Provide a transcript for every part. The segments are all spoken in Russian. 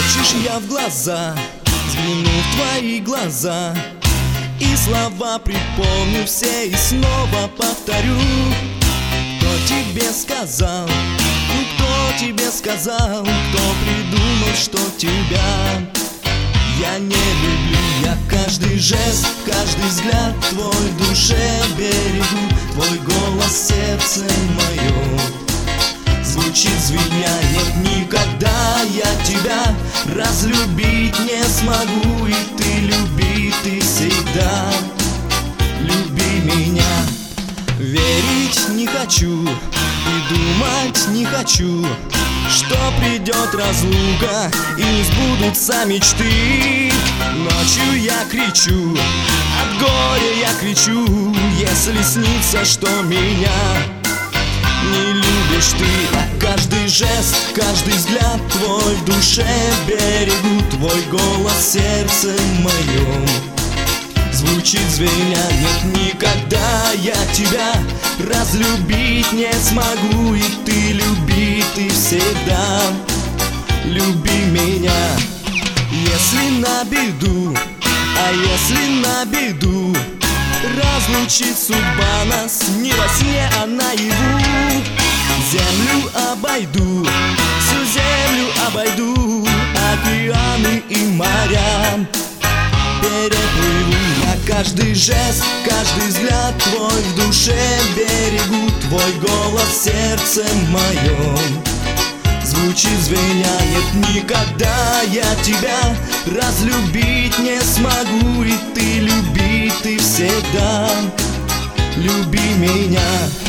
Хочешь, я в глаза взгляну в твои глаза, и слова припомню все и снова повторю. Кто тебе сказал, ну кто тебе сказал, кто придумал, что тебя я не люблю? Я каждый жест, каждый взгляд твой в душе берегу. Твой голос в сердце моем звучит звеня. Нет, никогда я тебя разлюбить не смогу. И ты люби, ты всегда люби меня. Верить не хочу и думать не хочу, что придет разлука и не сбудутся мечты. Ночью я кричу, от горя я кричу, если снится, что меня не любишь ты. А каждый жест, каждый взгляд твой в душе берегу. Твой голос в сердце моем звучит звеня. Нет, никогда я тебя разлюбить не смогу. И ты люби, ты всегда люби меня. Если на беду, а если на беду разлучит судьба нас не во сне, а наяву, землю обойду, всю землю обойду, океаны и моря переплыву. Я каждый жест, каждый взгляд твой в душе берегу. Твой голос в сердце моем звучит звеня. Нет, никогда я тебя разлюбить не смогу. И ты люби, ты всегда люби меня.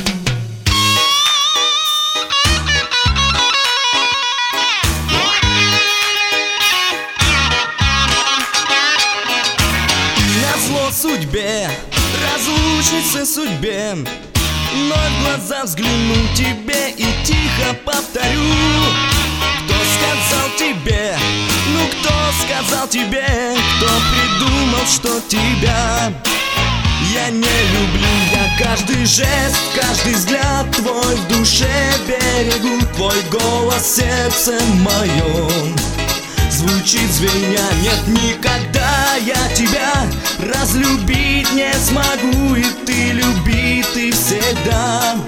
Судьбе, разлучнице судьбе, но в глаза взгляну тебе и тихо повторю. Кто сказал тебе, ну кто сказал тебе, кто придумал, что тебя я не люблю? Я каждый жест, каждый взгляд твой в душе берегу. Твой голос в сердце моем звучит звеня. Нет, никогда я тебя разлюбить не смогу. И ты люби, ты всегда